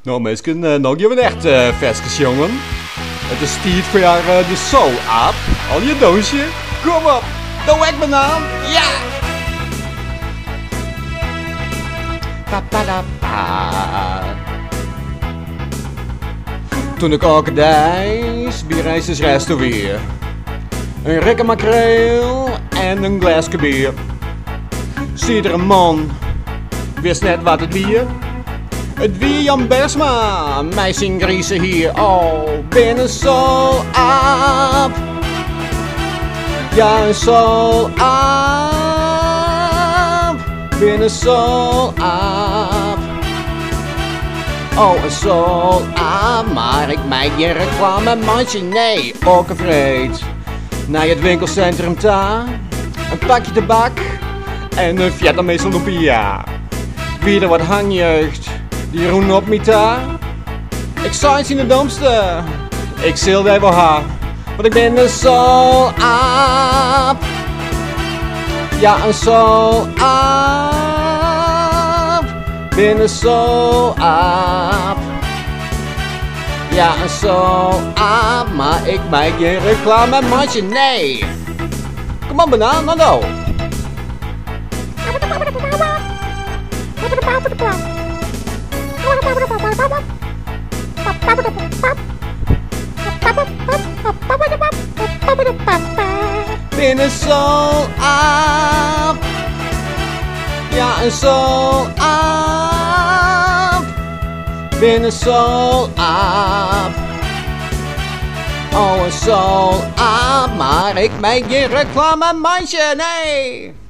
Nou mensen, nog even echt vestjes jongen. Het is tijd voor jou de Soul App. Al je doosje, kom op, doe ik mijn naam, ja! Toen ik elke dag bij Reisers restaureer. Een rikke makreel en een glaasje bier. Zie er een man, wist net wat het wier. Het wie Jan Bersma, mij zien griezen hier. Oh, binnen Soul App. Ja, een Soul App. Binnen Soul App. Oh, een Soul App. Maar ik maak je reclame, mandje, nee, ook vreed. Naar het winkelcentrum ta, een pakje tabak en een Vietnamese lumpia. Wie er wat hangjeugd, die roen op me ta. Ik zou iets in de domste, ik zil wij wel haar, want ik ben een Soul App. Ja, een Soul App. Ben een Soul App. Ja, een Soul App, maar ik maak geen reclame, mandje, nee. Kom op, banaan, nou nou. Ben een Soul App. Ja, een Soul App. Ben een Soul App. Oh, een Soul App, maar ik maak geen reclame, mandje, nee.